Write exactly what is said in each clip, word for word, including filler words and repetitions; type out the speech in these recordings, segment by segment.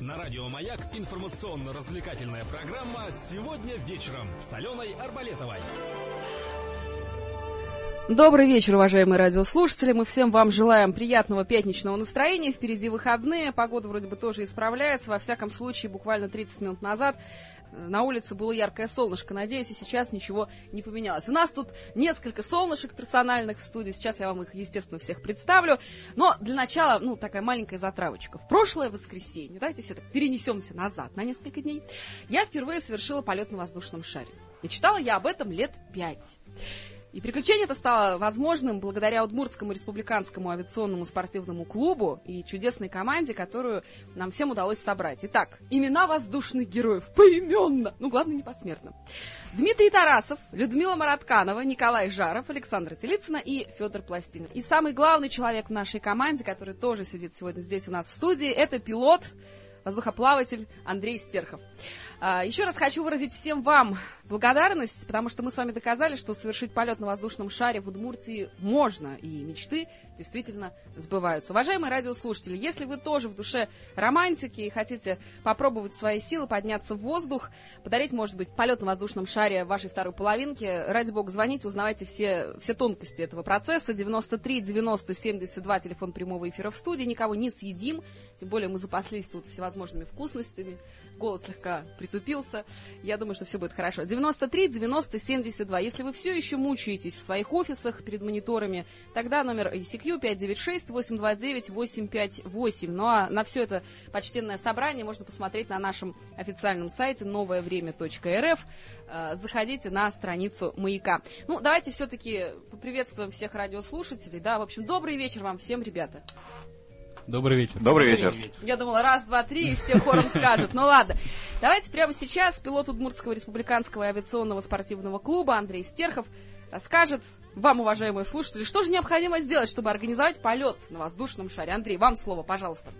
На радио «Маяк» информационно-развлекательная программа «Сегодня вечером» с Аленой Арбалетовой. Добрый вечер, уважаемые радиослушатели. Мы всем вам желаем приятного пятничного настроения. Впереди выходные. Погода вроде бы тоже исправляется. Во всяком случае, буквально тридцать минут назад на улице было яркое солнышко. Надеюсь, и сейчас ничего не поменялось. У нас тут несколько солнышек персональных в студии. Сейчас я вам их, естественно, всех представлю. Но для начала, ну, такая маленькая затравочка. В прошлое воскресенье, давайте все так перенесемся назад на несколько дней, я впервые совершила полет на воздушном шаре. Мечтала я об этом лет пять. И приключение это стало возможным благодаря Удмуртскому республиканскому авиационному спортивному клубу и чудесной команде, которую нам всем удалось собрать. Итак, имена воздушных героев поименно, ну, главное, не посмертно. Дмитрий Тарасов, Людмила Маратканова, Николай Жаров, Александра Телицына и Федор Пластинин. И самый главный человек в нашей команде, который тоже сидит сегодня здесь у нас в студии, это пилот, воздухоплаватель Андрей Стерхов. Еще раз хочу выразить всем вам благодарность, потому что мы с вами доказали, что совершить полет на воздушном шаре в Удмуртии можно, и мечты действительно сбываются. Уважаемые радиослушатели, если вы тоже в душе романтики и хотите попробовать свои силы, подняться в воздух, подарить, может быть, полет на воздушном шаре вашей второй половинке, ради бога, звоните, узнавайте все, все тонкости этого процесса. девяносто три девяносто семьдесят два, телефон прямого эфира в студии. Никого не съедим, тем более мы запаслись тут всевозможными вкусностями. Голос слегка притупился. Я думаю, что все будет хорошо. девяносто три девяносто семьдесят два. Если вы все еще мучаетесь в своих офисах перед мониторами, тогда номер ай си кью пять девять шесть восемь два девять восемь пять восемь. Ну а на все это почтенное собрание можно посмотреть на нашем официальном сайте новое время точка эр эф. Заходите на страницу «Маяка». Ну, давайте все-таки поприветствуем всех радиослушателей. Да, в общем, добрый вечер вам всем, ребята. Добрый вечер. Добрый вечер. Я думала, раз, два, три, и все хором скажут. Ну ладно. Давайте прямо сейчас пилот Удмуртского республиканского авиационного спортивного клуба Андрей Стерхов расскажет вам, уважаемые слушатели, что же необходимо сделать, чтобы организовать полет на воздушном шаре. Андрей, вам слово, пожалуйста.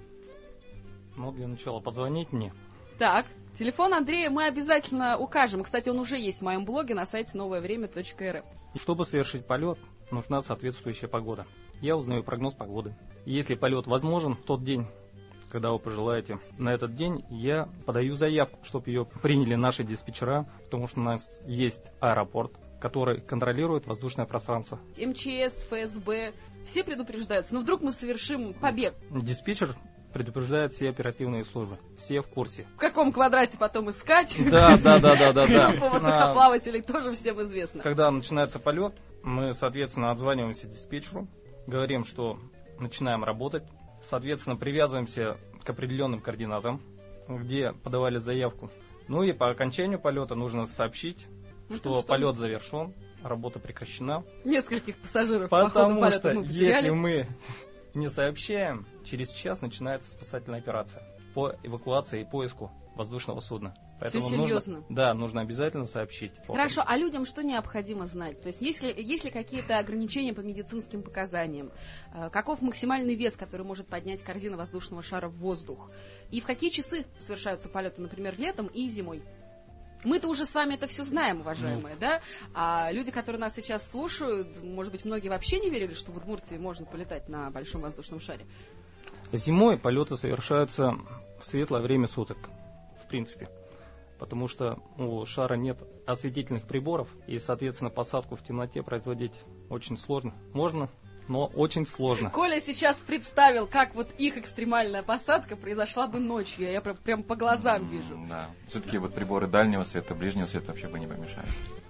Ну, для начала позвонить мне. Так, телефон Андрея мы обязательно укажем. Кстати, он уже есть в моем блоге на сайте новое время точка эр эф. Чтобы совершить полет, нужна соответствующая погода. Я узнаю прогноз погоды. Если полет возможен в тот день, когда вы пожелаете, на этот день я подаю заявку, чтобы ее приняли наши диспетчера, потому что у нас есть аэропорт, который контролирует воздушное пространство. эм че эс, эф эс бэ, все предупреждаются, но вдруг мы совершим побег. Диспетчер предупреждает все оперативные службы, все в курсе. В каком квадрате потом искать? Да, да, да, да, да, да. Группа воздухоплавателей тоже всем известно. Когда начинается полет, мы, соответственно, отзваниваемся диспетчеру, говорим, что начинаем работать, соответственно, привязываемся к определенным координатам, где подавали заявку. Ну и по окончанию полета нужно сообщить, ну, что, что полет завершен, работа прекращена. Нескольких пассажиров Потому по ходу полета что мы потеряли. Если мы не сообщаем, через час начинается спасательная операция по эвакуации и поиску воздушного судна. Поэтому все серьезно? Нужно, да, нужно обязательно сообщить. Хорошо, а людям что необходимо знать? То есть есть ли, есть ли какие-то ограничения по медицинским показаниям? Каков максимальный вес, который может поднять корзина воздушного шара в воздух? И в какие часы совершаются полеты, например, летом и зимой? Мы-то уже с вами это все знаем, уважаемые, ну. да? А люди, которые нас сейчас слушают, может быть, многие вообще не верили, что в Удмуртии можно полетать на большом воздушном шаре? Зимой полеты совершаются в светлое время суток, в принципе. Потому что у шара нет осветительных приборов, и, соответственно, посадку в темноте производить очень сложно. Можно, но очень сложно. Коля сейчас представил, как вот их экстремальная посадка произошла бы ночью. Я прям, прям по глазам вижу. Да, все-таки вот приборы дальнего света, ближнего света вообще бы не помешали.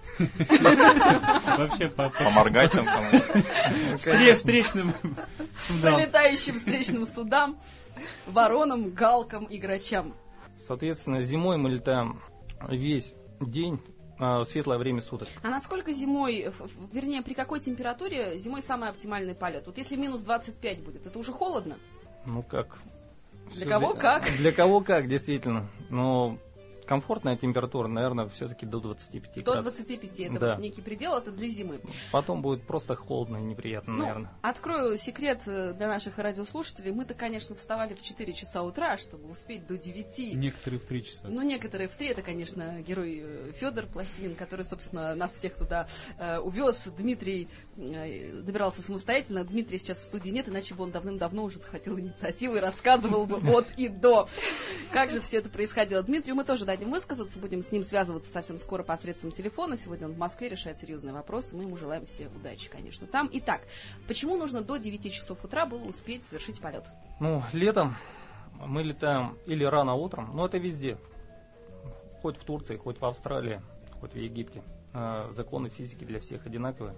Вообще поморгать там кому-то. Встречным судам. Пролетающим встречным судам, воронам, галкам и грачам. Соответственно, зимой мы летаем весь день, в светлое время суток. А насколько зимой, вернее, при какой температуре зимой самый оптимальный полет? Вот если минус двадцать пять будет, это уже холодно? Ну как? Для кого для, как? Для кого как, действительно. Но комфортная температура, наверное, все-таки до двадцати пяти До градусов. двадцати пяти, это Да. вот некий предел, это для зимы. Потом будет просто холодно и неприятно, Ну, наверное. открою секрет э, для наших радиослушателей. Мы-то, конечно, вставали в четыре часа утра, чтобы успеть до девяти. Некоторые в три часа. Ну, некоторые в три. Это, конечно, герой э, Федор Пластин, который, собственно, нас всех туда э, увез. Дмитрий э, добирался самостоятельно. Дмитрия сейчас в студии нет, иначе бы он давным-давно уже захватил инициативу и рассказывал бы от и до. Как же все это происходило. Дмитрию мы тоже дадим высказаться, будем с ним связываться совсем скоро посредством телефона. Сегодня он в Москве решает серьезные вопросы. Мы ему желаем все удачи, конечно, там. Итак, почему нужно до девяти часов утра было успеть совершить полет? Ну, летом мы летаем или рано утром, но это везде. Хоть в Турции, хоть в Австралии, хоть в Египте. Э, Законы физики для всех одинаковые.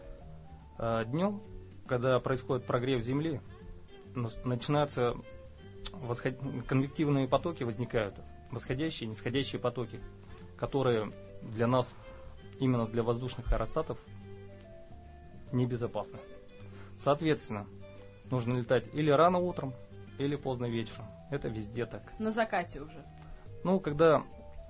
Э, Днем, когда происходит прогрев Земли, нас- начинаются восход- конвективные потоки возникают, восходящие и нисходящие потоки, которые для нас, именно для воздушных аэростатов, небезопасны. Соответственно, нужно летать или рано утром, или поздно вечером. Это везде так. На закате уже. Ну, когда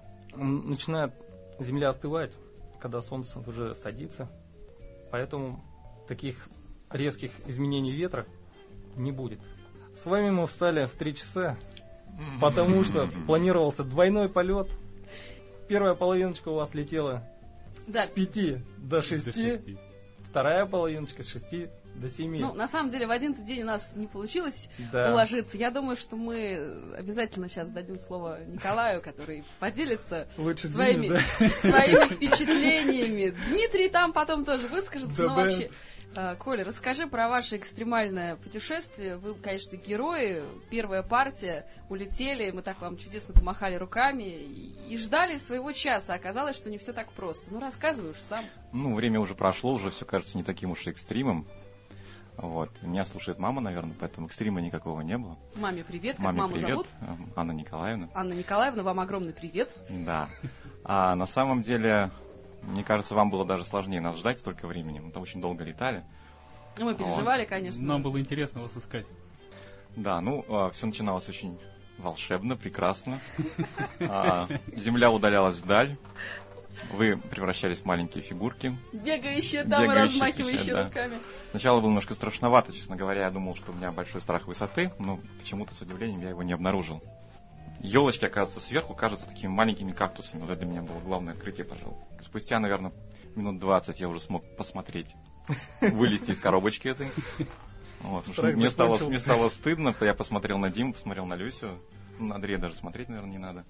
м, начинает Земля остывать, когда Солнце уже садится, поэтому таких резких изменений ветра не будет. С вами мы встали в три часа, потому что планировался двойной полет. Первая половиночка у вас летела Да. с пяти до До шести, шести. вторая половиночка с шести до семи. Ну, на самом деле, в один-то день у нас не получилось Да. уложиться. Я думаю, что мы обязательно сейчас дадим слово Николаю, который поделится Лучше своими, Диме, да? своими впечатлениями. Дмитрий там потом тоже выскажется. Да, Но да. вообще, э, Коля, расскажи про ваше экстремальное путешествие. Вы, конечно, герои. Первая партия. Улетели, мы так вам чудесно помахали руками и, и ждали своего часа. Оказалось, что не все так просто. Ну, рассказывай уж сам. Ну, время уже прошло, уже все кажется не таким уж и экстримом. Вот. Меня слушает мама, наверное, поэтому экстрима никакого не было. Маме привет. Как Маме маму привет, зовут? эм, Анна Николаевна. Анна Николаевна, вам огромный привет. Да. А на самом деле, мне кажется, вам было даже сложнее нас ждать столько времени. Мы там очень долго летали. Ну, мы переживали, конечно. Нам было интересно вас искать. Да, ну, все начиналось очень волшебно, прекрасно. А, Земля удалялась вдаль. Вы превращались в маленькие фигурки. Бегающие там и Бегающие, размахивающие да. руками. Сначала было немножко страшновато, честно говоря. Я думал, что у меня большой страх высоты, но почему-то с удивлением я его не обнаружил. Елочки, оказывается, сверху кажутся такими маленькими кактусами. Вот это для меня было главное открытие, пожалуй. Спустя, наверное, минут двадцать я уже смог посмотреть, вылезти из коробочки этой. Вот, потому что Страх мне, стало, закончился. мне стало стыдно, я посмотрел на Диму, посмотрел на Люсю. На Андрея даже смотреть, наверное, не надо.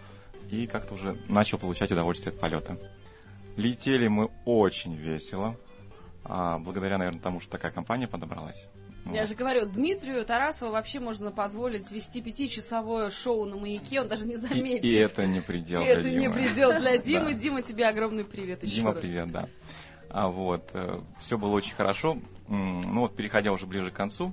И как-то уже начал получать удовольствие от полета. Летели мы очень весело. А, благодаря, наверное, тому, что такая компания подобралась. Я Вот. же говорю, Дмитрию Тарасову вообще можно позволить вести пятичасовое шоу на Маяке, он даже не И, заметит. и это не предел И для это не Димы. предел для Димы. Да. Дима, тебе огромный привет еще Дима, раз. привет, да. А вот, все было очень хорошо. М, Ну вот, переходя уже ближе к концу,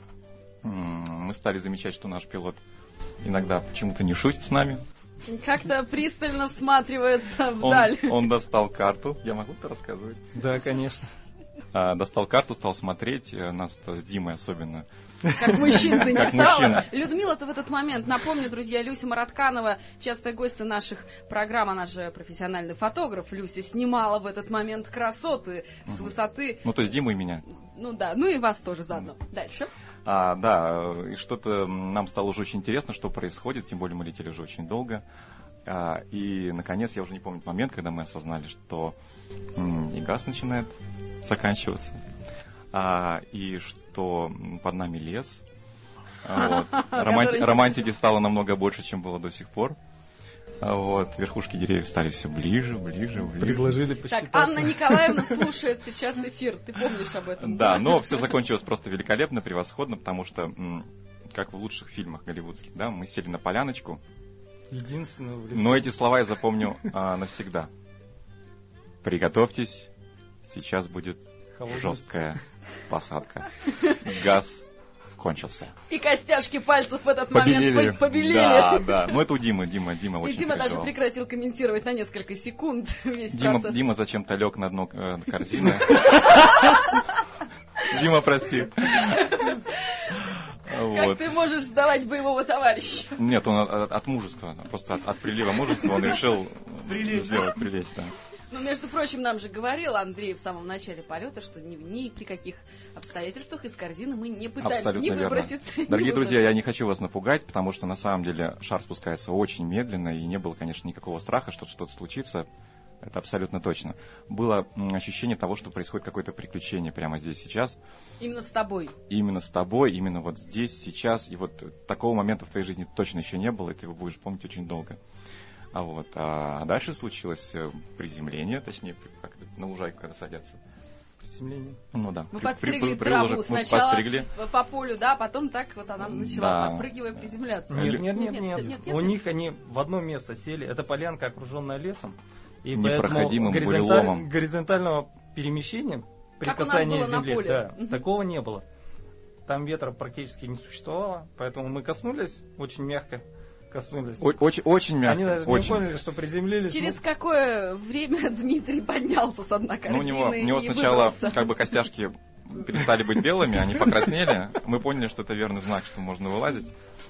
м, мы стали замечать, что наш пилот иногда почему-то не шутит с нами. Как-то пристально всматривается Он, вдаль. он достал карту. Я могу это рассказывать? Да, конечно. А, достал карту, стал смотреть. э, Нас с Димой особенно. Как мужчин Как заинтересовало. мужчин. Людмила-то в этот момент, напомню, друзья, Люся Маратканова, частая гостья наших программ, она же профессиональный фотограф. Люся снимала в этот момент красоты с Мгм. высоты. Ну, то есть Дима и меня. Ну да, ну и вас тоже заодно. Дальше. А, да, э, и что-то нам стало уже очень интересно, что происходит, тем более мы летели уже очень долго. А, и, наконец, я уже не помню момент, когда мы осознали, что м, и газ начинает заканчиваться, а, и что м, под нами лес. А, вот. Романти- Который- Романтики стало намного больше, чем было до сих пор. А, вот. Верхушки деревьев стали все ближе, ближе, ближе. Предложили Так, посчитаться. Анна Николаевна слушает сейчас эфир. Ты помнишь об этом? Да, но все закончилось просто великолепно, превосходно, потому что, м, как в лучших фильмах голливудских, да, мы сели на поляночку, Единственное в лесу. но эти слова я запомню а, навсегда. Приготовьтесь, сейчас будет Холодный. жесткая посадка. Газ кончился. И костяшки пальцев в этот момент Побелели. по- побелели. Да, да. Ну это у Димы, Дима, Дима И очень Дима даже переживал. прекратил комментировать на несколько секунд весь Дима, процесс. Дима зачем-то лег на дно э, корзины. Дима, прости. Как ты можешь сдавать боевого товарища? Нет, он от, от мужества, просто от, от прилива мужества он решил сделать, прилечь, да. Ну, между прочим, нам же говорил Андрей в самом начале полета, что ни, ни при каких обстоятельствах из корзины мы не пытаемся Абсолютно ни верно. выброситься, ни Дорогие выброситься. друзья, я не хочу вас напугать, потому что на самом деле шар спускается очень медленно, и не было, конечно, никакого страха, что что-то случится. Это абсолютно точно. Было м, ощущение того, что происходит какое-то приключение прямо здесь, сейчас. Именно с тобой. Именно с тобой, именно вот здесь, сейчас. И вот такого момента в твоей жизни точно еще не было, и ты его будешь помнить очень долго. А, вот. а дальше случилось приземление, точнее, как на лужайку, когда садятся. Приземление. Ну да. Мы При- подстригли при- при- траву приложек мы сначала подстригли. по полю, да, потом так вот она начала, Да. подпрыгивая, приземляться. Нет, нет, нет, Нет, нет. нет, нет, У нет. них они в одно место сели. Это полянка, окруженная лесом. И Непроходимым поэтому буреломом. горизонтального перемещения при Как у нас касании было на земли, поле. да, Мгм. такого не было. Там ветра практически не существовало, поэтому мы коснулись, очень мягко коснулись. О- Очень, очень мягко. Они даже очень. не поняли, что приземлились. Через ну, какое время Дмитрий поднялся с дна корзины Ну, у него, у него и сначала выбрался? как бы костяшки перестали быть белыми, они покраснели. Мы поняли, что это верный знак, что можно вылазить.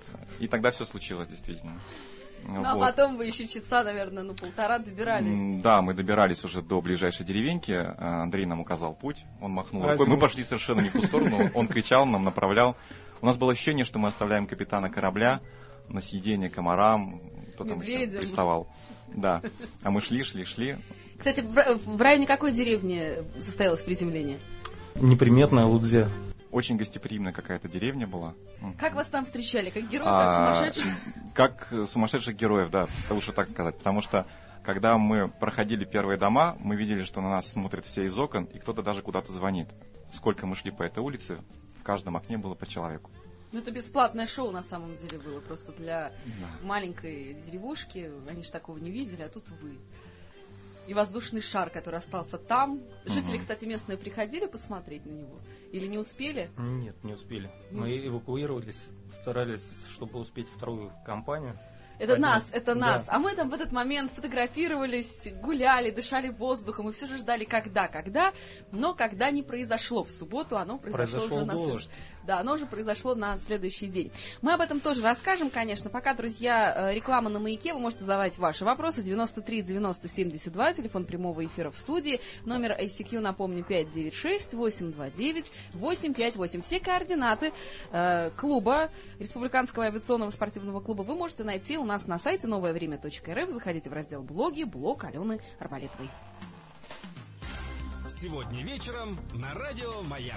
И тогда все случилось, действительно. Ну, а Вот. потом вы еще часа, наверное, ну, полтора добирались. М, Да, мы добирались уже до ближайшей деревеньки. А, Андрей нам указал путь. Он махнул Разве рукой. Мы мы- пошли совершенно не в ту сторону. Он кричал, нам направлял. У нас было ощущение, что мы оставляем капитана корабля на съедение комарам. Кто там еще Медведям. приставал. Да. А мы шли, шли, шли. Кстати, в, в районе какой деревни состоялось приземление? неприметная Лудзя. Очень гостеприимная какая-то деревня была. Как вас там встречали? Как героев, А, как сумасшедших? Как э, сумасшедших героев, да, лучше так сказать. Потому что, когда мы проходили первые дома, мы видели, что на нас смотрят все из окон, и кто-то даже куда-то звонит. Сколько мы шли по этой улице, в каждом окне было по человеку. Ну, это бесплатное шоу, на самом деле, было. Просто для Да. маленькой деревушки. Они же такого не видели, а тут вы. И воздушный шар, который остался там. Жители, Мгм. кстати, местные приходили посмотреть на него? Или не успели? Нет, не успели. Не Мы успели. эвакуировались, старались, чтобы успеть вторую компанию. Это Один. нас, это Да. нас. А мы там в этот момент фотографировались, гуляли, дышали воздухом. И все же ждали, когда, когда. Но когда не произошло в субботу, оно произошло Произошел уже на след- дождь. Да, оно уже произошло на следующий день. Мы об этом тоже расскажем, конечно. Пока, друзья, э, реклама на Маяке. Вы можете задавать ваши вопросы. девяносто три девяносто семьдесят два, телефон прямого эфира в студии. Номер ай си кью, напомню, пять девять шесть восемь два девять восемь пять восемь. Все координаты э, клуба, Республиканского авиационного спортивного клуба, вы можете найти у нас на сайте новое время точка эр эф. Заходите в раздел «Блоги», блог Алены Арбалетовой. Сегодня вечером на радио «Маяк».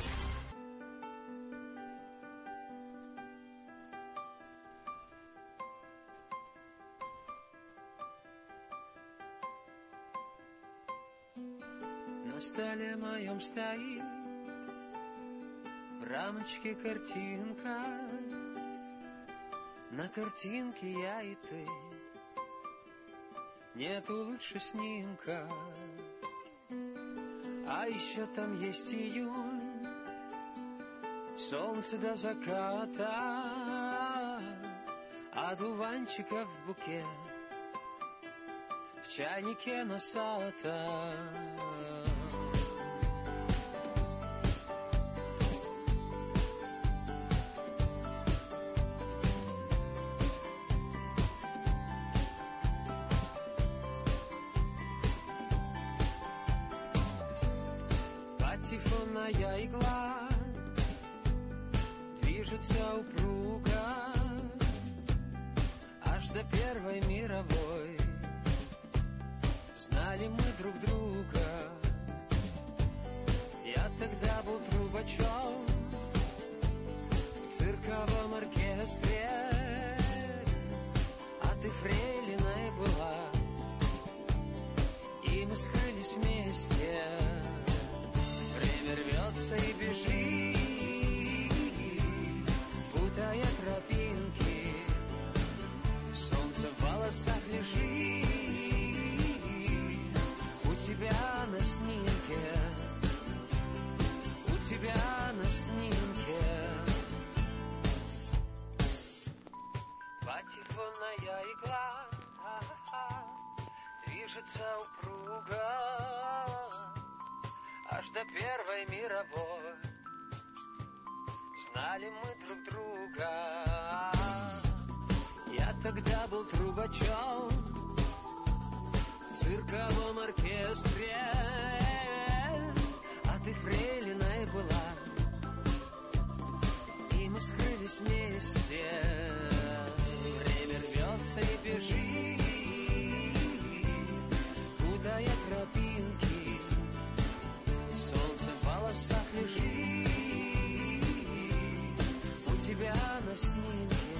На столе моем стоит в рамочке картинка. На картинке я и ты, нету лучше снимка. А еще там есть июнь, солнце до заката, одуванчиков букет, в чайнике носата. Патефонная игла движется упруго аж до Первой мировой. Знали мы друг друга. Я тогда был трубачом в цирковом оркестре, а ты фрейлиной была, и мы скрылись вместе. Время рвется и бежит, путая тропинки. Солнце в волосах лежит у тебя на снимке, у тебя на снимке. Патефонная игла движется упруго аж до Первой мировой. знали мы друг друга. Я тогда был трубачом в цирковом оркестре, а ты фрейлиной была, и мы скрылись вместе. Время рвется и бежит, путая тропинки, солнце в волосах лежит у тебя на снимке,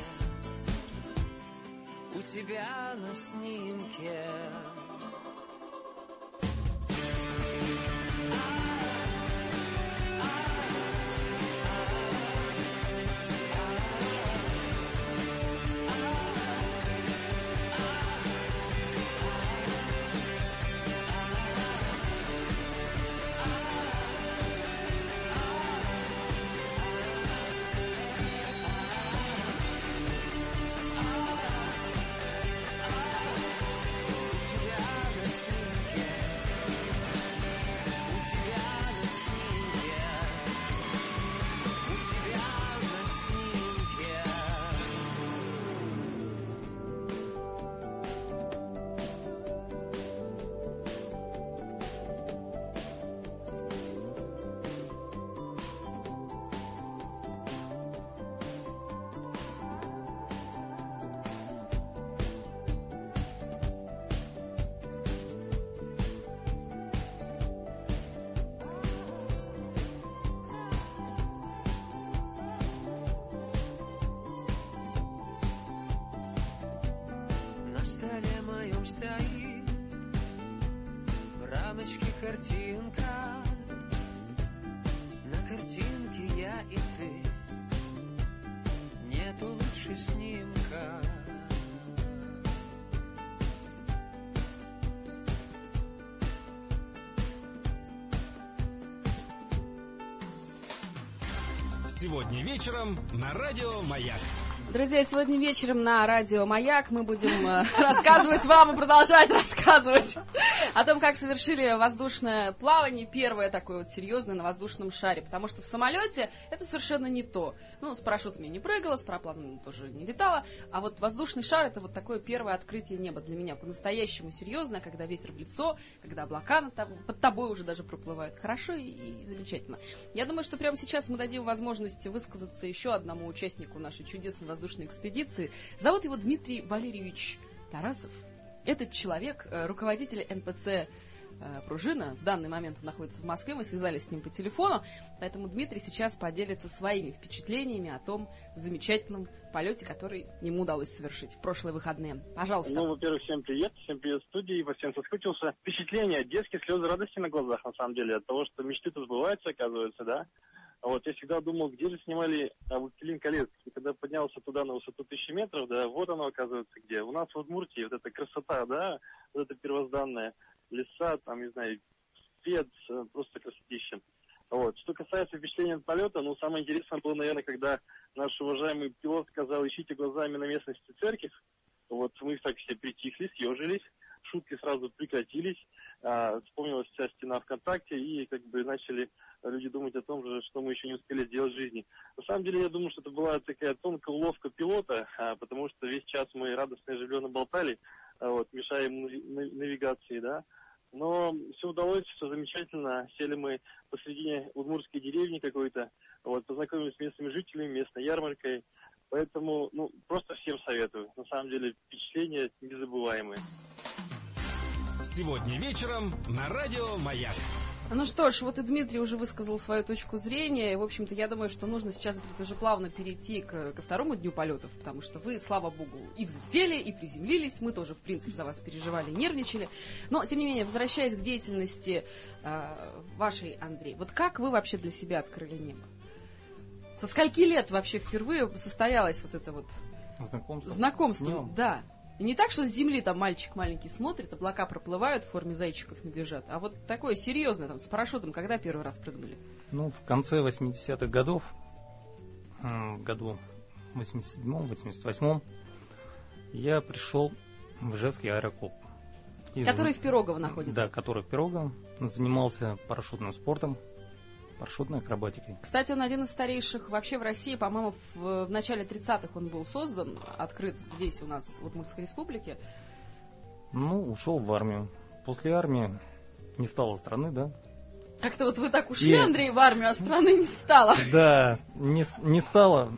у тебя на снимке. Стоит в рамочке картинка, на картинке я и ты, нету лучше снимка. Сегодня вечером на радио «Маяк». Друзья, сегодня вечером на радио «Маяк» мы будем э, рассказывать вам и продолжать рассказывать о том, как совершили воздушное плавание, первое такое вот серьезное на воздушном шаре, потому что в самолете это совершенно не то. Ну, с парашютом я не прыгала, с парапланом тоже не летала, а вот воздушный шар — это вот такое первое открытие неба для меня, по-настоящему серьезно, когда ветер в лицо, когда облака над тобой, под тобой уже даже проплывают. Хорошо и, и замечательно. Я думаю, что прямо сейчас мы дадим возможность высказаться еще одному участнику нашей чудесной воздушной экспедиции. Зовут его Дмитрий Валерьевич Тарасов. Этот человек, руководитель эн пэ цэ «Пружина». В данный момент он находится в Москве, мы связались с ним по телефону, поэтому Дмитрий сейчас поделится своими впечатлениями о том замечательном полете, который ему удалось совершить в прошлые выходные. Пожалуйста. Ну, во-первых, всем привет, всем привет в студии, по всем соскучился. Впечатления, детские слезы радости на глазах, на самом деле, от того, что мечты-то сбываются, оказывается, да. Вот, я всегда думал, где же снимали «Властелин колец». И когда поднялся туда на высоту тысячи метров, да, вот оно, оказывается, где. У нас в Удмуртии вот эта красота, да, вот эта первозданная. Леса, там, не знаю, свет, просто красотища. Вот. Что касается впечатления от полета, ну, самое интересное было, наверное, когда наш уважаемый пилот сказал, ищите глазами на местности церковь. Вот, мы так все притихли, съежились, шутки сразу прекратились, а, вспомнилась вся стена ВКонтакте, и как бы начали люди думать о том же, что мы еще не успели сделать в жизни. На самом деле, я думаю, что это была такая тонкая уловка пилота, а, потому что весь час мы радостно и оживленно болтали, а, вот, мешаем навигации, да. Но все удалось, все замечательно. Сели мы посредине удмуртской деревни какой-то, вот, познакомились с местными жителями, местной ярмаркой. Поэтому, ну, просто всем советую. На самом деле, впечатления незабываемые. Сегодня вечером на радио «Маяк». Ну что ж, вот и Дмитрий уже высказал свою точку зрения. И, в общем-то, я думаю, что нужно сейчас будет уже плавно перейти к, ко второму дню полетов, потому что вы, слава богу, и взлетели, и приземлились. Мы тоже, в принципе, за вас переживали и нервничали. Но, тем не менее, возвращаясь к деятельности э, вашей, Андрей, вот как вы вообще для себя открыли небо? Со скольки лет вообще впервые состоялось вот это вот знакомство? Знакомство, да. И не так, что с земли там мальчик маленький смотрит, облака проплывают в форме зайчиков, медвежат, а вот такое серьезное, там, с парашютом, когда первый раз прыгнули? Ну, в конце восьмидесятых годов, в году восемьдесят седьмом восемьдесят восьмом, я пришел в Ижевский аэроклуб. Который в Пирогово находится. Да, который в Пирогово. Занимался парашютным спортом. парашютной акробатикой. Кстати, он один из старейших вообще в России, по-моему, в, в начале тридцатых он был создан, открыт здесь у нас, в Удмуртской республике. Ну, ушел в армию. После армии не стало страны, да? Как-то вот вы так ушли, И- Андрей, в армию, а страны не стало. Да, не, с- не стало.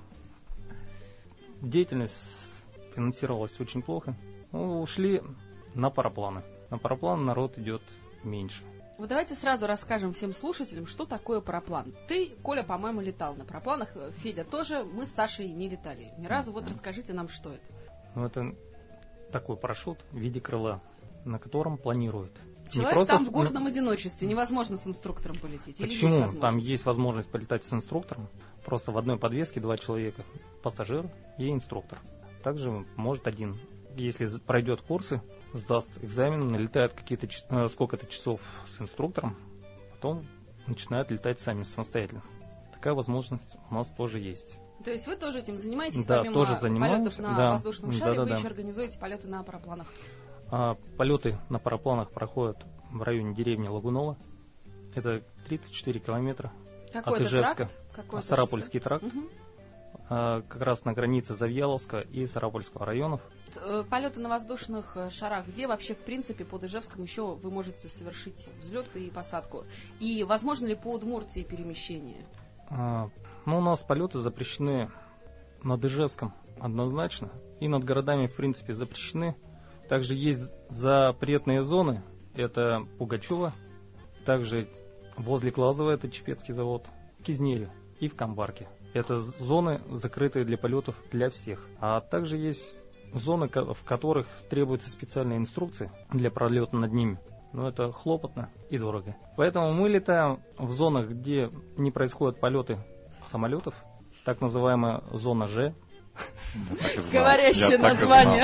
Деятельность финансировалась очень плохо. Ну, ушли на парапланы. На параплан народ идет меньше. Вот давайте сразу расскажем всем слушателям, что такое параплан. Ты, Коля, по-моему, летал на парапланах, Федя тоже, мы с Сашей не летали ни разу. Вот расскажите нам, что это. Ну, это такой парашют в виде крыла, на котором планируют. Не Человек просто там с- в горном одиночестве, невозможно с инструктором полететь. Или есть Почему? возможность? Там есть возможность полетать с инструктором. Просто в одной подвеске два человека. Пассажир и инструктор. Также может один. Если з- пройдет курсы, сдаст экзамен, налетает какие-то ч- э, сколько-то часов с инструктором, потом начинают летать сами самостоятельно. Такая возможность у нас тоже есть. То есть вы тоже этим занимаетесь, Да, помимо тоже занимаюсь, полетов на да. воздушном шаре, вы Да-да-да. еще организуете полеты на парапланах. А полеты на парапланах проходят в районе деревни Лагунова. Это тридцать четыре километра. Какой От это Ижевска. тракт? Какое это Сарапульский шоссе? тракт. Мгм. А, как раз на границе Завьяловска и Сарапульского районов. Э, Полеты на воздушных э, шарах, где вообще, в принципе, под Ижевском еще вы можете совершить взлет и посадку? И возможно ли по Удмуртии перемещение? А, ну, у нас полеты запрещены над Ижевском однозначно. И над городами, в принципе, запрещены. Также есть запретные зоны. Это Пугачева. Также возле Глазова, это Чепецкий завод. Кизнере и в Камбарке. Это зоны, закрытые для полетов для всех. А также есть зоны, ко- в которых требуются специальные инструкции для пролета над ними. Но это хлопотно и дорого. Поэтому мы летаем в зонах, где не происходят полеты самолетов. Так называемая зона Ж. Я так и знал. Говорящее Я так и название.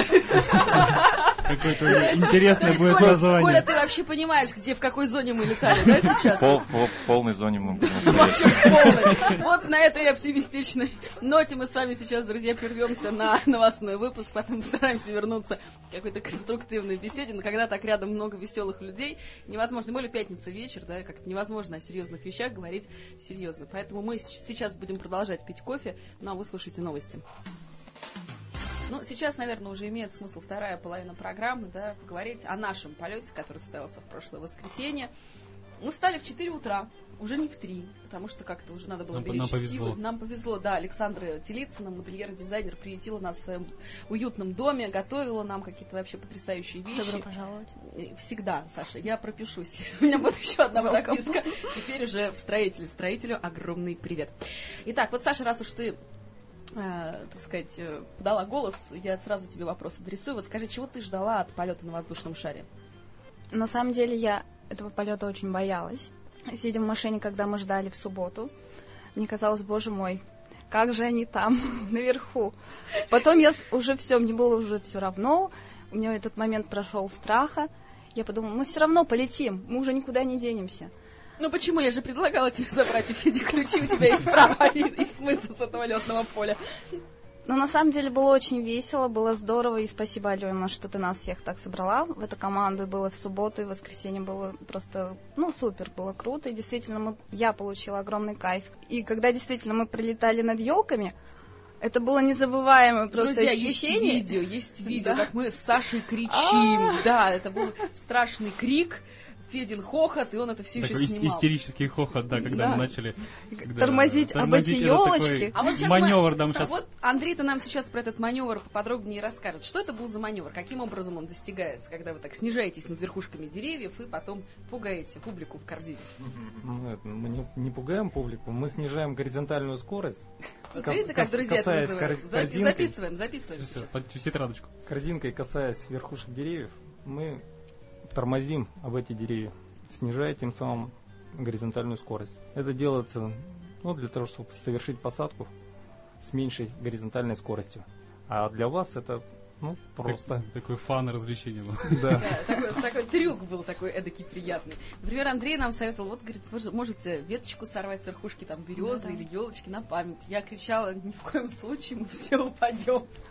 Какое-то интересное То будет есть, Коля, название. Коля, ты вообще понимаешь, где, в какой зоне мы летали, да, сейчас? Пол- пол- в полной зоне мы будем Вообще стоять. полный. Вот на этой оптимистичной ноте мы с вами сейчас, друзья, прервемся на новостной выпуск, потом постараемся вернуться к какой-то конструктивной беседе, но когда так рядом много веселых людей, невозможно, тем более пятница вечер, да, как-то невозможно о серьезных вещах говорить серьезно. Поэтому мы с- сейчас будем продолжать пить кофе, ну а вы слушайте новости. Ну, сейчас, наверное, уже имеет смысл вторая половина программы, да, поговорить о нашем полете, который состоялся в прошлое воскресенье. Мы встали в четыре утра, уже не в три, потому что как-то уже надо было Нам- беречь нам повезло. силы. Нам повезло, да. Александра Телицына, модельер и дизайнер, приютила нас в своем уютном доме, готовила нам какие-то вообще потрясающие вещи. Добро пожаловать. И Всегда, Саша, я пропишусь. У меня будет еще одна подписка. Теперь уже в строителе. Строителю огромный привет. Итак, вот, Саша, раз уж ты э, так сказать, э, подала голос, я сразу тебе вопрос адресую. Вот скажи, чего ты ждала от полета на воздушном шаре? На самом деле я этого полета очень боялась. Сидя в машине, когда мы ждали в субботу, мне казалось, боже мой, как же они там, наверху. Потом я с- уже все, мне было уже все равно. У меня этот момент прошел страха. Я подумала, мы все равно полетим, мы уже никуда не денемся. Ну почему? Я же предлагала тебе забрать у Феди ключи, у тебя есть право и, и смысл с этого летного поля. Но на самом деле было очень весело, было здорово, и спасибо, Алена, что ты нас всех так собрала в эту команду. И было в субботу, и в воскресенье было просто, ну, супер, было круто. И действительно, мы, я получила огромный кайф. И когда действительно мы прилетали над елками, это было незабываемое просто Друзья, ощущение. есть видео, есть видео, Да. как мы с Сашей кричим. Да, это был страшный крик, Федин хохот, и он это все еще Такой ис- снимал. истерический хохот, да, когда Да. мы начали когда Тормозить об эти это елочки. такой А вот сейчас маневр мы- там сейчас. Вот Андрей-то нам сейчас про этот маневр поподробнее расскажет. Что это был за маневр? Каким образом он достигается, когда вы так снижаетесь над верхушками деревьев и потом пугаете публику в корзине? Ну, это, мы не, не пугаем публику, мы снижаем горизонтальную скорость. Вот Кас- видите, как кас- друзья это касаясь называют? кор- Запи- корзинкой. записываем, записываем Всё, сейчас. под тетрадочку. Корзинкой, касаясь верхушек деревьев, мы тормозим об эти деревья, снижая тем самым горизонтальную скорость. Это делается, ну, для того, чтобы совершить посадку с меньшей горизонтальной скоростью. А для вас это, ну, просто... Так- такой фан и развлечение было. Да. Да, такой, такой трюк был такой эдакий приятный. Например, Андрей нам советовал, вот, говорит, вы же можете веточку сорвать с верхушки там березы Да-да. или елочки на память. Я кричала, ни в коем случае мы все упадем.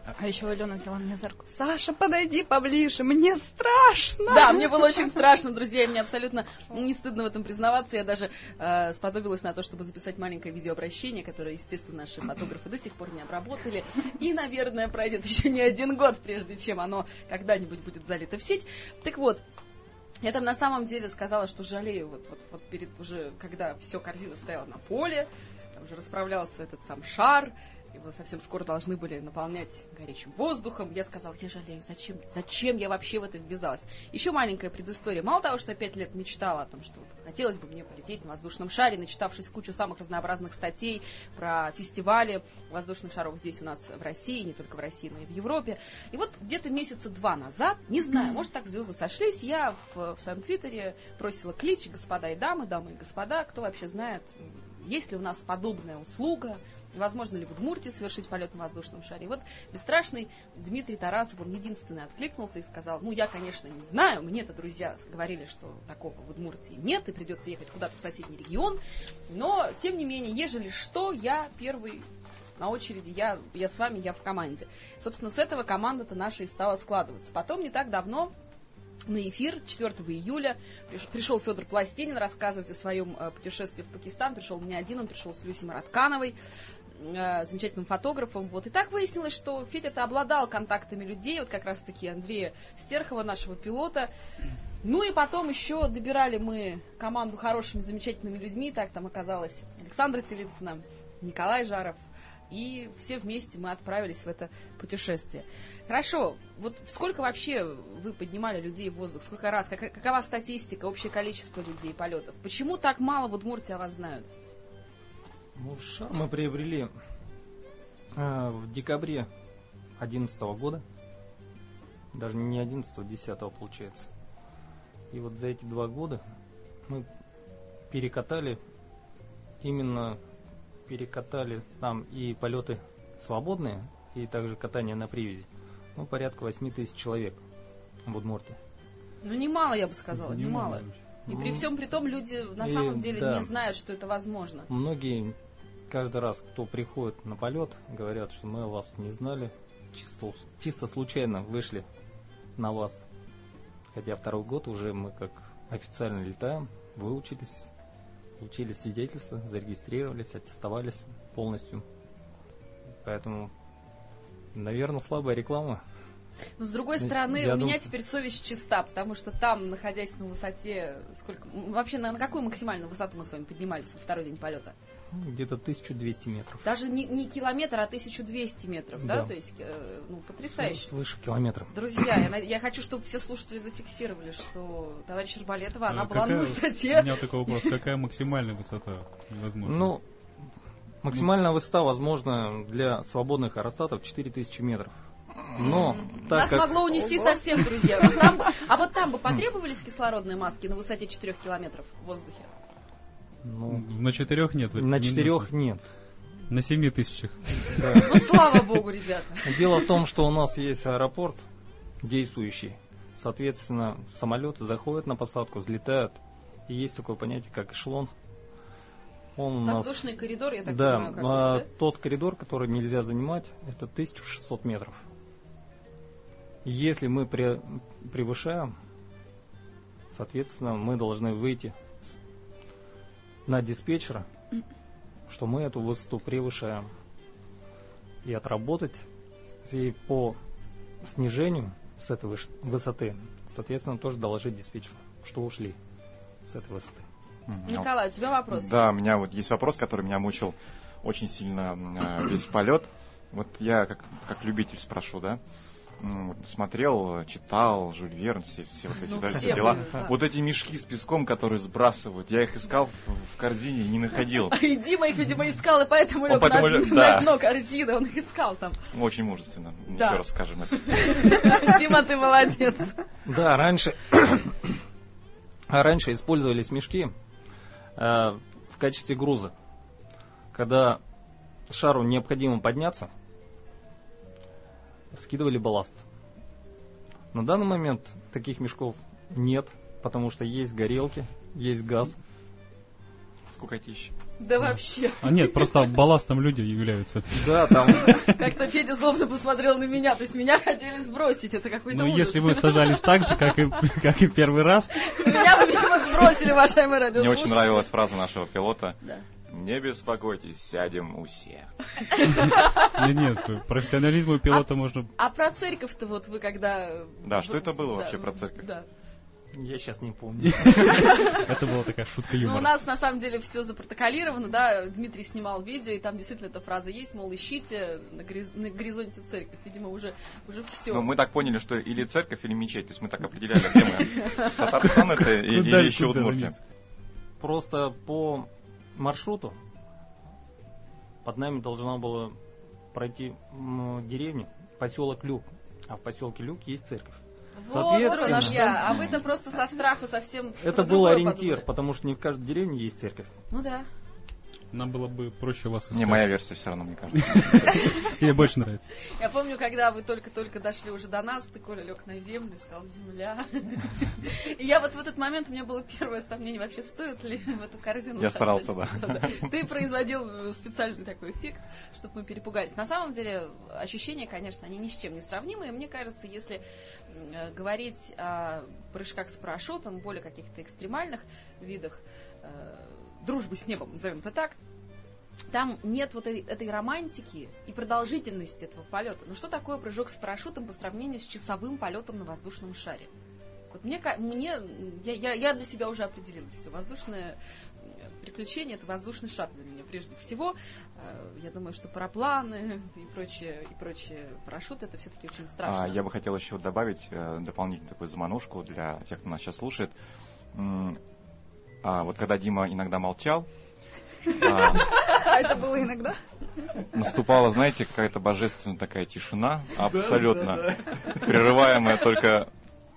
А еще Алена взяла меня за руку. Саша, подойди поближе, мне страшно. Да, мне было очень страшно, друзья, и мне абсолютно не стыдно в этом признаваться. Я даже э, сподобилась на то, чтобы записать маленькое видеообращение, которое, естественно, наши фотографы до сих пор не обработали. И, наверное, пройдет еще не один год, прежде чем оно когда-нибудь будет залито в сеть. Так вот, я там на самом деле сказала, что жалею, вот, вот, вот перед уже, когда все, корзина стояла на поле, там уже расправлялся этот сам шар, его совсем скоро должны были наполнять горячим воздухом. Я сказала, я жалею, зачем, зачем я вообще в это ввязалась. Еще маленькая предыстория. Мало того, что я пять лет мечтала о том, что вот хотелось бы мне полететь на воздушном шаре, начитавшись кучу самых разнообразных статей про фестивали воздушных шаров здесь у нас в России, не только в России, но и в Европе. И вот где-то месяца два назад, не знаю, может так звезды сошлись, я в, в своем твиттере бросила клич: господа и дамы, дамы и господа, кто вообще знает, есть ли у нас подобная услуга, возможно ли в Удмуртии совершить полет на воздушном шаре. И вот бесстрашный Дмитрий Тарасов, он единственный откликнулся и сказал, ну, я, конечно, не знаю, мне-то друзья говорили, что такого в Удмуртии нет, и придется ехать куда-то в соседний регион, но, тем не менее, ежели что, я первый на очереди, я, я с вами, я в команде. Собственно, с этого команда-то наша и стала складываться. Потом, не так давно, на эфир четвёртого июля пришел Федор Пластинин рассказывать о своем путешествии в Пакистан. Пришел не один, он пришел с Люсей Мараткановой, замечательным фотографом. Вот. И так выяснилось, что Федя-то обладал контактами людей, вот как раз-таки Андрея Стерхова, нашего пилота. Ну и потом еще добирали мы команду хорошими, замечательными людьми. Так там оказалось Александра Телицына, Николай Жаров. И все вместе мы отправились в это путешествие. Хорошо, вот сколько вообще вы поднимали людей в воздух? Сколько раз? Как, какова статистика, общее количество людей, полетов? Почему так мало в Удмуртии о вас знают? Ну, шар мы приобрели э, в декабре две тысячи одиннадцатого года. Даже не одиннадцатого, десятого получается. И вот за эти два года мы перекатали именно перекатали там и полеты свободные, и также катание на привязи. Ну, порядка восемь тысяч человек в Удмуртии. Ну, немало, я бы сказала, немало. Немало. И при всем при том люди на И, самом деле да. не знают, что это возможно. Многие, каждый раз, кто приходит на полет, говорят, что мы вас не знали, чисто, чисто случайно вышли на вас. Хотя второй год уже мы как официально летаем, выучились, получили свидетельство, зарегистрировались, аттестовались полностью. Поэтому, наверное, слабая реклама. Но с другой стороны, Я у меня дум... теперь совесть чиста, потому что там, находясь на высоте, сколько вообще на, на какую максимальную высоту мы с вами поднимались во второй день полета? Где-то тысяча двести метров. Даже не, не километр, а тысяча двести метров, да? Да. То есть, э, ну, потрясающе. Свыше километра. Друзья, я, я хочу, чтобы все слушатели зафиксировали, что товарищ Арбалетова, она А была какая- на У высоте. меня такой вопрос. Какая максимальная высота возможна? Ну, максимальная высота возможна для свободных аэростатов четыре тысячи метров. Но, так Нас как... могло унести совсем, друзья. Вот там бы- а вот там бы потребовались кислородные маски на высоте четырёх километров в воздухе? Ну, На четырех нет. на не четырех нужно. нет. На семи тысячах. Да. Ну, слава богу, ребята. Дело в том, что у нас есть аэропорт действующий. Соответственно, самолеты заходят на посадку, взлетают. И есть такое понятие, как эшелон. Он у нас... Воздушный коридор, я так Да, понимаю, как а бы, да? тот коридор, который нельзя занимать, это тысяча шестьсот метров. Если мы пре- превышаем, соответственно, мы должны выйти на диспетчера, что мы эту высоту превышаем. И отработать и по снижению с этой выш- высоты, соответственно, тоже доложить диспетчеру, что ушли с этой высоты. Мгм. Николай, у тебя вопрос? Да, у меня вот есть вопрос, который меня мучил очень сильно э, весь полет. Вот я как, как любитель спрошу, да? М, вот смотрел, читал Жюль Верн, все, все вот эти Ну, да, все все дела. мы, да. Вот эти мешки с песком, которые сбрасывают, я их искал в, в корзине и не находил. И Дима их, видимо, искал, и поэтому Он лег поэтому на, лег- на да. дно корзины, он их искал там. Очень мужественно. Да. Еще раз скажем это. Дима, ты молодец. Да, раньше, а раньше использовались мешки э, в качестве груза. Когда шару необходимо подняться, скидывали балласт. На данный момент таких мешков нет, потому что есть горелки, есть газ. Сколько тысяч? Да вообще. А нет, просто балластом люди являются. Да, там... Как-то Федя злобно посмотрел на меня, то есть меня хотели сбросить, это какой-то Ну, ужас. если мы сажались так же, как и, как и первый раз. Меня бы, видимо, сбросили, уважаемые Мне радиослушатели. очень нравилась фраза нашего пилота. Да. Не беспокойтесь, сядем у всех. Нет, нет, профессионализму у пилота можно... А про церковь-то вот вы когда... Да, что это было Да, вообще про церковь? Да. Я сейчас не помню. Это была такая шутка Ну, у юмора. нас на самом деле все запротоколировано, да, Дмитрий снимал видео, и там действительно эта фраза есть, мол, ищите на, гориз- на горизонте церковь, видимо, уже, уже все. Ну, мы так поняли, что или церковь, или мечеть. То есть мы так определяли, где мы. Татарстан это или Куда- еще куда Удмуртия. граница? Просто по маршруту под нами должна была пройти м, деревня, поселок Люк. А в поселке Люк есть церковь. Вот, Соответственно, друзья, а вы-то просто со страху совсем... Это про был другое ориентир, подумали. потому что не в каждой деревне есть церковь. Ну да. Нам было бы проще вас искать. Не, моя версия все равно, мне кажется. Мне больше нравится. Я помню, когда вы только-только дошли уже до нас, ты, Коля, лег на землю и сказал «земля». И я вот в этот момент, у меня было первое сомнение, вообще стоит ли в эту корзину Я сажать. старался, да. Ты производил специальный такой эффект, чтобы мы перепугались. На самом деле, ощущения, конечно, они ни с чем не сравнимы. И мне кажется, если э, говорить о прыжках с парашютом, более каких-то экстремальных видах, э, дружбы с небом, назовем это так, там нет вот этой, этой романтики и продолжительности этого полета. Но что такое прыжок с парашютом по сравнению с часовым полетом на воздушном шаре? Вот мне, мне я, я, я для себя уже определилась. Все, воздушное приключение — это воздушный шар для меня прежде всего. Я думаю, что парапланы и прочие, и прочие парашюты — это все-таки очень страшно. А, я бы хотел еще добавить э, дополнительную такую заманушку для тех, кто нас сейчас слушает. М, А, вот когда Дима иногда молчал, а, А это было иногда? наступала, знаете, какая-то божественная такая тишина, абсолютно прерываемая только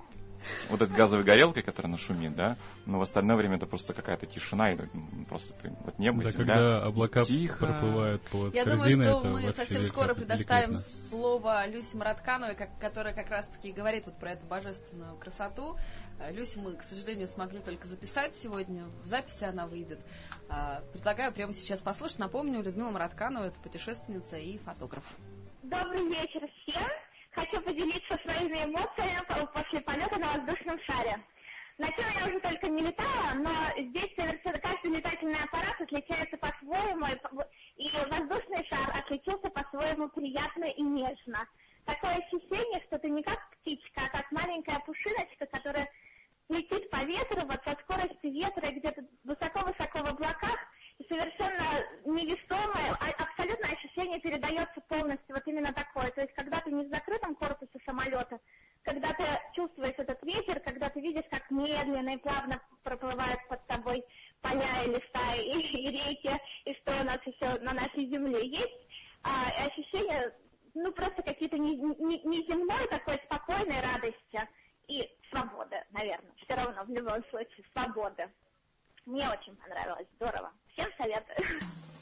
вот этой газовой горелкой, которая нашумит, да, но в остальное время это просто какая-то тишина, и просто ты, вот небо, Да, земля, когда облака тихо. проплывают под Я думаю, корзиной, что это мы вообще совсем велико- скоро предоставим великолепно. слово Люсе Мараткановой, как, которая как раз-таки говорит вот про эту божественную красоту. А, Люси мы, к сожалению, смогли только записать сегодня. В записи она выйдет. А, Предлагаю прямо сейчас послушать. Напомню, Людмила Маратканова — это путешественница и фотограф. Добрый вечер всем. Хочу поделиться своими эмоциями по- после полета на воздушном шаре. На чем я уже только не летала, но здесь совершенно каждый летательный аппарат отличается по-своему, и по- и воздушный шар отличился по-своему приятно и нежно. Такое ощущение, что ты не как птичка, а как маленькая пушиночка, которая летит по ветру вот со скоростью ветра где-то высоко-высоко в облаках, и совершенно невесомое, а абсолютно ощущение передается полностью, вот именно такое. То есть, когда ты не в закрытом корпусе самолета, когда ты чувствуешь этот ветер, когда ты видишь, как медленно и плавно проплывают под тобой поля и леса, и, и реки, и что у нас еще на нашей земле есть, а, и ощущение, ну, просто какие-то неземной такой спокойной радости и свободы, наверное, все равно, в любом случае, свободы. Мне очень понравилось, здорово. Всем советую.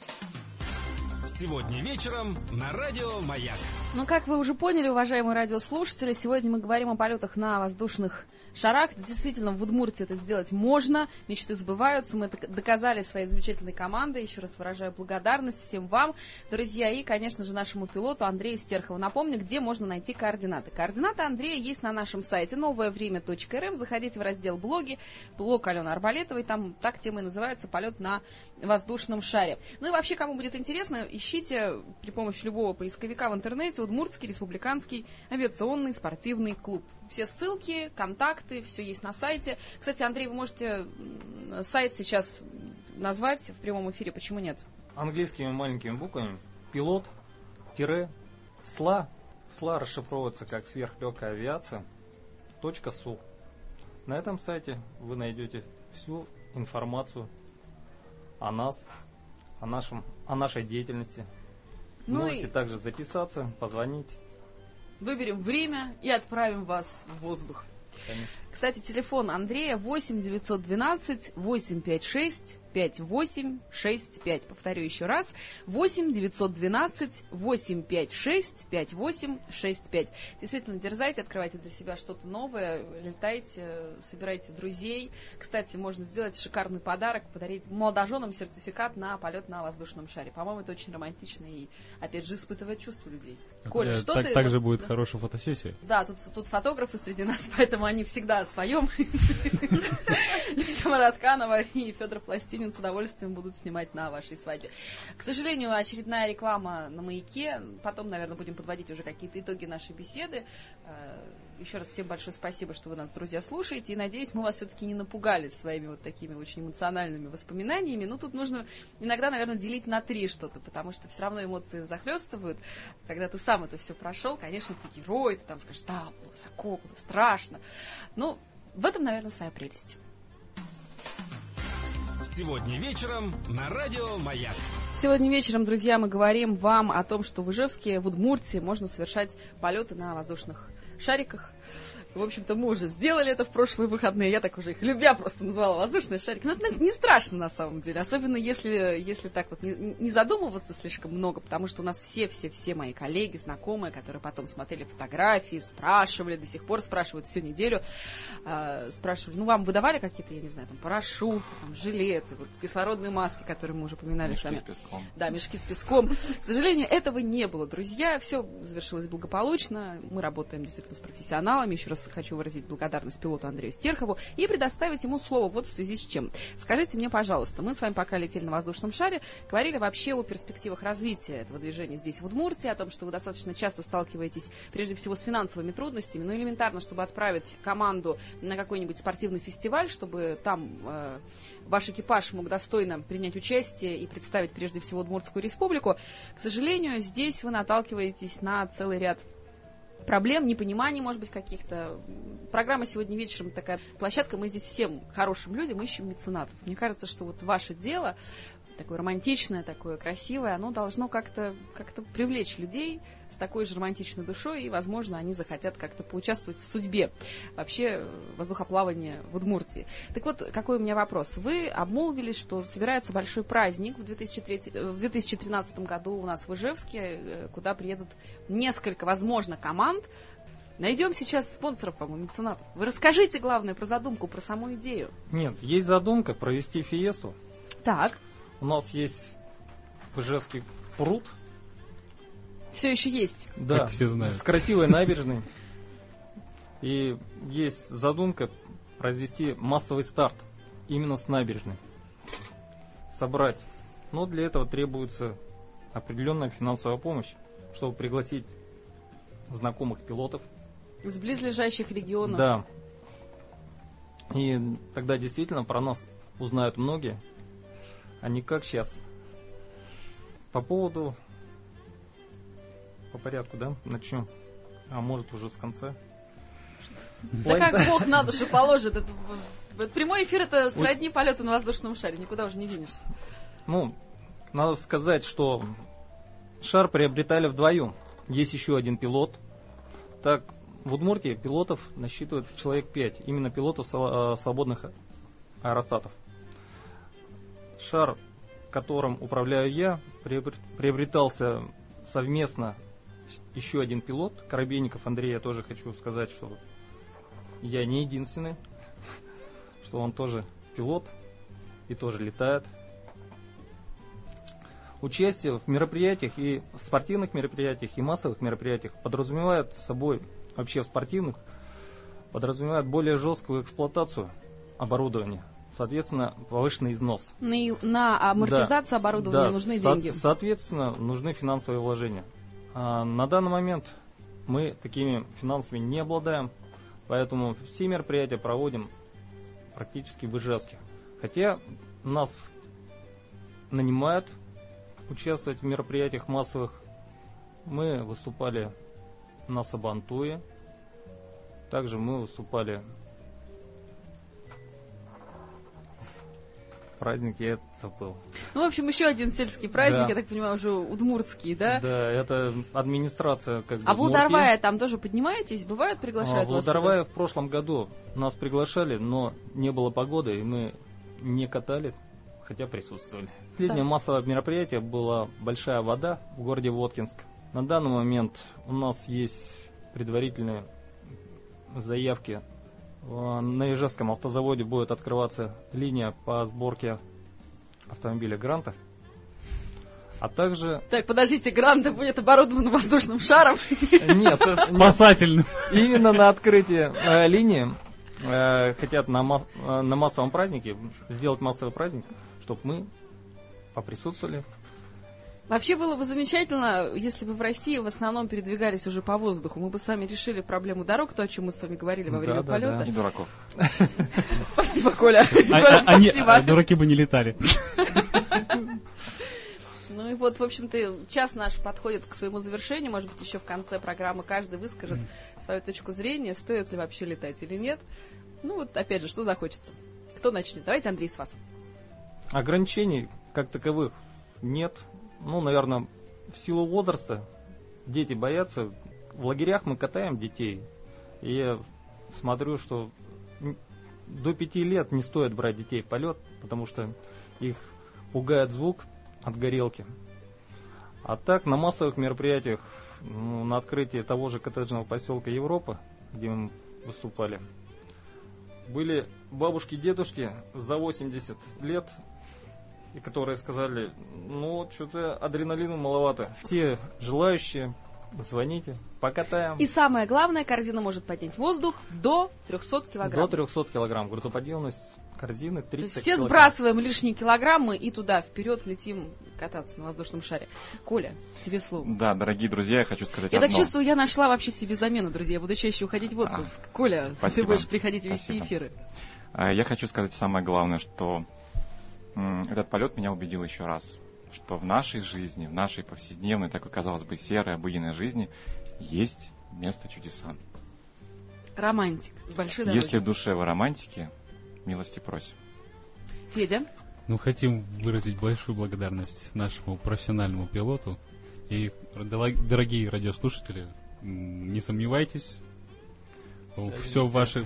Сегодня вечером на радио «Маяк». Ну, как вы уже поняли, уважаемые радиослушатели, сегодня мы говорим о полетах на воздушных шарах. Действительно, в Удмуртии это сделать можно, мечты сбываются. Мы это доказали своей замечательной командой. Еще раз выражаю благодарность всем вам, друзья, и, конечно же, нашему пилоту Андрею Стерхову. Напомню, где можно найти координаты. Координаты Андрея есть на нашем сайте новое время точка эр эф. Заходите в раздел «Блоги», блог Алены Арбалетовой, там так тема и называется «Полет на воздушном шаре». Ну и вообще, кому будет интересно, ищите при помощи любого поисковика в интернете Удмуртский республиканский авиационный спортивный клуб. Все ссылки, контакты, все есть на сайте. Кстати, Андрей, вы можете сайт сейчас назвать в прямом эфире, почему нет? Английскими маленькими буквами пилот тире сла сла расшифровывается как сверхлегкая авиация точка су. На этом сайте вы найдете всю информацию о нас, о нашем, о нашей деятельности. Ну Можете и также записаться, позвонить. выберем время и отправим вас в воздух. Конечно. Кстати, телефон Андрея восемь девятьсот двенадцать восемьсот пятьдесят шесть пять восемь шесть пять. Повторю еще раз. восемь девятьсот двенадцать восемьсот пятьдесят шесть пятьдесят восемь шестьдесят пять. Действительно, дерзайте, открывайте для себя что-то новое, летайте, собирайте друзей. Кстати, можно сделать шикарный подарок, подарить молодоженам сертификат на полет на воздушном шаре. По-моему, это очень романтично и, опять же, испытывает чувства людей. Коля, что так, ты... Также вот, будет да. хорошая фотосессия. Да, тут, тут фотографы среди нас, поэтому они всегда о своем. Люся Маратканова и Федор Пластинин с удовольствием будут снимать на вашей свадьбе. К сожалению, очередная реклама на Маяке. Потом, наверное, будем подводить уже какие-то итоги нашей беседы. Еще раз всем большое спасибо, что вы нас, друзья, слушаете. И надеюсь, мы вас все-таки не напугали своими вот такими очень эмоциональными воспоминаниями. Но тут нужно иногда, наверное, делить на три что-то, потому что все равно эмоции захлестывают. Когда ты сам это все прошел, конечно, ты герой, ты там скажешь, да, было высоко, было страшно. Ну, в этом, наверное, своя прелесть. Сегодня вечером на радио «Маяк». Сегодня вечером, друзья, мы говорим вам о том, что в Ижевске, в Удмуртии можно совершать полеты на воздушных шариках. В общем-то, мы уже сделали это в прошлые выходные. Я так уже их любя просто называла воздушные шарики. Но это не страшно на самом деле. Особенно если, если так вот не, не задумываться слишком много. Потому что у нас все-все-все мои коллеги, знакомые, которые потом смотрели фотографии, спрашивали, до сих пор спрашивают всю неделю. Э, спрашивали, ну вам выдавали какие-то, я не знаю, там парашюты, там, жилеты, вот, кислородные маски, которые мы уже упоминали мешки с вами. с песком. Да, мешки с песком. К сожалению, этого не было, друзья. Все завершилось благополучно. Мы работаем действительно с профессионалами. Еще раз хочу выразить благодарность пилоту Андрею Стерхову и предоставить ему слово вот в связи с чем. Скажите мне, пожалуйста, мы с вами пока летели на воздушном шаре, говорили вообще о перспективах развития этого движения здесь, в Удмуртии, о том, что вы достаточно часто сталкиваетесь прежде всего с финансовыми трудностями, но элементарно, чтобы отправить команду на какой-нибудь спортивный фестиваль, чтобы там э, ваш экипаж мог достойно принять участие и представить прежде всего Удмуртскую республику, к сожалению, здесь вы наталкиваетесь на целый ряд проблем, непониманий, может быть, каких-то. Программа сегодня вечером такая площадка. Мы здесь всем хорошим людям ищем меценатов. Мне кажется, что вот ваше дело, такое романтичное, такое красивое, оно должно как-то, как-то привлечь людей с такой же романтичной душой, и, возможно, они захотят как-то поучаствовать в судьбе вообще воздухоплавания в Удмуртии. Так вот, какой у меня вопрос. Вы обмолвились, что собирается большой праздник в две тысячи тринадцатом году у нас в Ижевске, куда приедут несколько, возможно, команд. Найдем сейчас спонсоров, по-моему, меценатов. Вы расскажите, главное, про задумку, про саму идею. Нет, есть задумка провести фиесту. Так. У нас есть в Ижевске пруд. Все еще есть. Да, как все знают. С красивой набережной. И есть задумка произвести массовый старт именно с набережной. Собрать. Но для этого требуется определенная финансовая помощь, чтобы пригласить знакомых пилотов. С близлежащих регионов. Да. И тогда действительно про нас узнают многие, а не как сейчас. По поводу... По порядку, да? Начнем. А может уже с конца. Да как Бог на душу положит. Это, это, прямой эфир — это сродни полету на воздушном шаре. Никуда уже не денешься. Ну, надо сказать, что шар приобретали вдвоем. Есть еще один пилот. Так, в Удмуртии пилотов насчитывается человек пять. Именно пилотов свободных аэростатов. Шар, которым управляю я, приобретался совместно еще один пилот, Коробейников Андрей. Я тоже хочу сказать, что я не единственный, что он тоже пилот и тоже летает. Участие в мероприятиях, и в спортивных мероприятиях, и массовых мероприятиях подразумевает собой, вообще в спортивных, подразумевает более жесткую эксплуатацию оборудования. Соответственно, повышенный износ. На, на амортизацию да, оборудования да, нужны со- деньги. Соответственно, нужны финансовые вложения. А на данный момент мы такими финансами не обладаем, поэтому все мероприятия проводим практически в Ижевске. Хотя нас нанимают участвовать в мероприятиях массовых. Мы выступали на Сабантуе. Также мы выступали праздник, я это забыл. Ну, в общем, еще один сельский праздник, да. я так понимаю, уже удмуртский, да? Да, это администрация как бы. А в Ударвае там тоже поднимаетесь? Бывает, приглашают а, вас? В Ударвае в прошлом году нас приглашали, но не было погоды, и мы не катали. хотя присутствовали. Последнее массовое мероприятие была «Большая вода» в городе Воткинск. На данный момент у нас есть предварительные заявки. На Ижевском автозаводе будет открываться линия по сборке автомобиля «Гранта». А также... Так, подождите, «Гранта» будет оборудован воздушным шаром? Нет, спасательным. Именно на открытии э, линии э, хотят на, ма- э, на массовом празднике сделать массовый праздник, чтобы мы поприсутствовали. Вообще было бы замечательно, если бы в России в основном передвигались уже по воздуху. Мы бы с вами решили проблему дорог, то, о чем мы с вами говорили во время да, полета. Да, да. И дураков. Спасибо, Коля. Они, дураки бы не летали. Ну и вот, в общем-то, час наш подходит к своему завершению. Может быть, еще в конце программы каждый выскажет свою точку зрения, стоит ли вообще летать или нет. Ну вот, опять же, что захочется. Кто начнет? Давайте, Андрей, с вас. Ограничений как таковых нет. Ну, наверное, в силу возраста дети боятся. В лагерях мы катаем детей. И я смотрю, что до пяти лет не стоит брать детей в полет, потому что их пугает звук от горелки. А так, на массовых мероприятиях, ну, на открытии того же коттеджного поселка Европа, где мы выступали, были бабушки и дедушки за восемьдесят лет, и которые сказали, ну, что-то адреналина маловато. Все желающие, звоните, покатаем. И самое главное, корзина может поднять воздух до трехсот килограмм. До трехсот килограмм. Грузоподъемность корзины триста То есть все килограмм. сбрасываем лишние килограммы и туда, вперед летим кататься на воздушном шаре. Коля, тебе слово. Да, дорогие друзья, я хочу сказать Я одно. так чувствую, я нашла вообще себе замену, друзья. Я буду чаще уходить в отпуск. А, Коля, спасибо. ты будешь приходить и вести Спасибо. эфиры. Я хочу сказать самое главное, что м, этот полет меня убедил еще раз, что в нашей жизни, в нашей повседневной, такой, казалось бы, серой, обыденной жизни есть место чудесам. Романтик. С большой дороги. Если в душе вы романтики, милости просим. Федя? Ну, хотим выразить большую благодарность нашему профессиональному пилоту. И, дорогие радиослушатели, не сомневайтесь, все в ваших,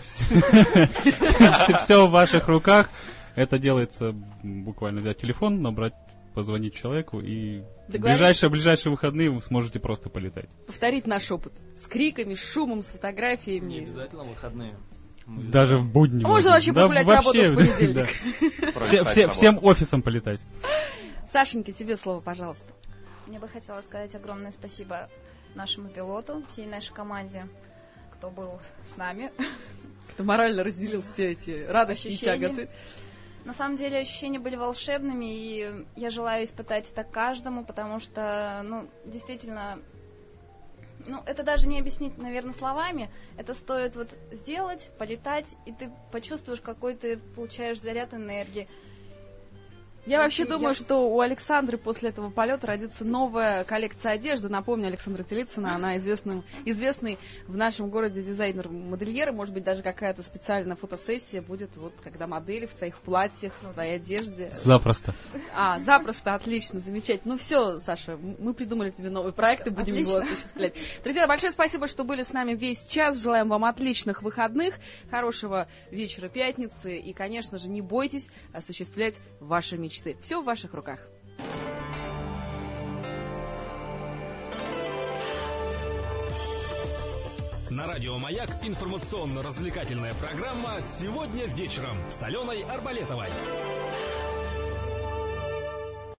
все в ваших руках. Это делается буквально взять телефон, набрать, позвонить человеку, и в ближайшие, ближайшие выходные вы сможете просто полетать. Повторить наш опыт. С криками, с шумом, с фотографиями. Не обязательно выходные. Даже в будни. А можно вообще погулять да, работу в понедельник. Да. Все, все, всем офисом полетать. Сашенька, тебе слово, пожалуйста. Мне бы хотелось сказать огромное спасибо нашему пилоту, всей нашей команде, кто был с нами. Кто морально разделил все эти радости ощущения. И тяготы. На самом деле ощущения были волшебными, и я желаю испытать это каждому, потому что, ну, действительно, ну, это даже не объяснить, наверное, словами. Это стоит вот сделать, полетать, и ты почувствуешь, какой ты получаешь заряд энергии. Я вообще думаю, что у Александры после этого полета родится новая коллекция одежды. Напомню, Александра Телицына, она известный, известный в нашем городе дизайнер-модельер. Может быть, даже какая-то специальная фотосессия будет, вот, когда модели в твоих платьях, в твоей одежде. Запросто. А, запросто, отлично, замечательно. Ну все, Саша, мы придумали тебе новый проект и будем отлично. Его осуществлять. Друзья, большое спасибо, что были с нами весь час. Желаем вам отличных выходных, хорошего вечера пятницы и, конечно же, не бойтесь осуществлять ваши мечты. Все в ваших руках. На радио «Маяк» информационно-развлекательная программа «Сегодня вечером» с Аленой Арбалетовой.